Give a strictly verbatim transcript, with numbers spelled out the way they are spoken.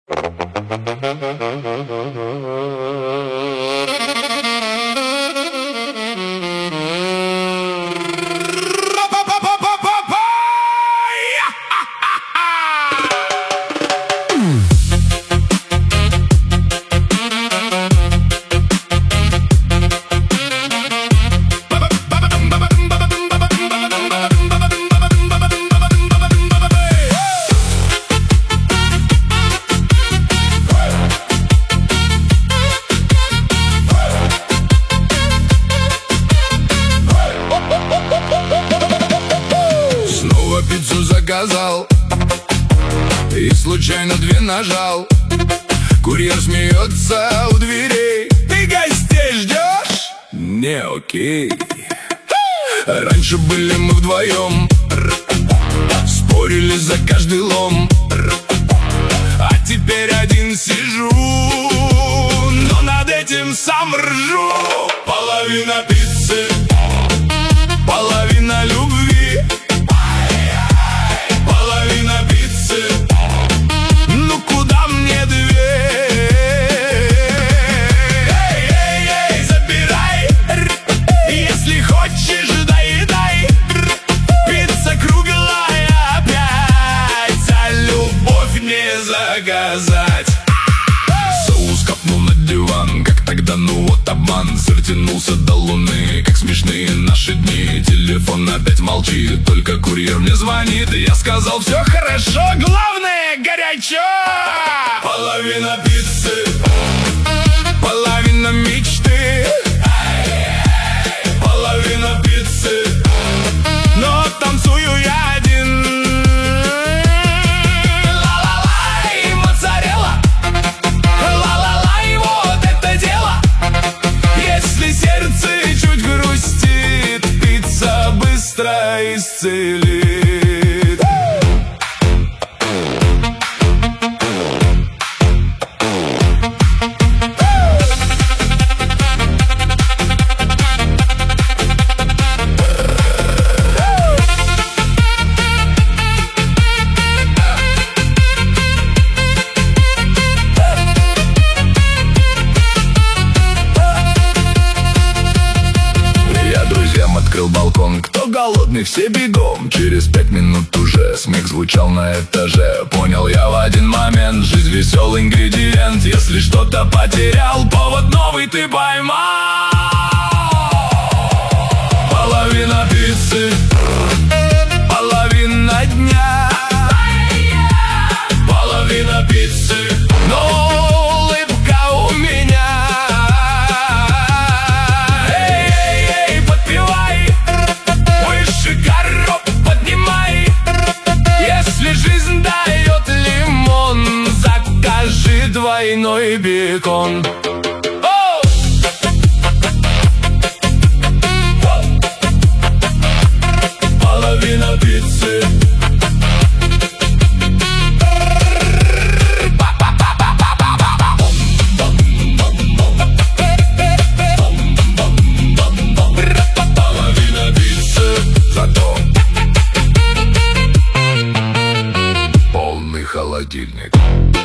Пиццу заказал и случайно две нажал. Курьер смеется у дверей. Ты гостей ждешь? Не окей. Раньше были мы вдвоем, спорили за каждый лом. А теперь один сижу, но над этим сам ржу. Половина пиццы, половина любви. Половина пиццы, ну куда мне две? Эй, эй, эй, забирай, если хочешь, доедай. Пицца круглая опять, а любовь не заказать. Соус капнул на диван, как тогда, ну вот обман. Сыр тянулся до луны, как смешные наши дни. Телефон опять молчит, только курьер мне звонит. И я сказал, все хорошо, главное горячо. Половина пиццы, половина мечты. Половина пиццы, но танцую я один. Ла-ла-лай, моцарелла, ла-ла-лай, вот это дело. Если сердце чуть грустит, пицца быстро исцелит. Открыл балкон, кто голодный, все бегом. Через пять минут уже смех звучал на этаже. Понял я в один момент, жизнь веселый ингредиент. Если что-то потерял, повод новый ты поймал. Половина пиццы, половина дня. Половина пиццы, но улыбка у меня. Жизнь дает лимон, закажи двойной бекон. Оу! Половина пиццы, половина пиццы, зато холодильник.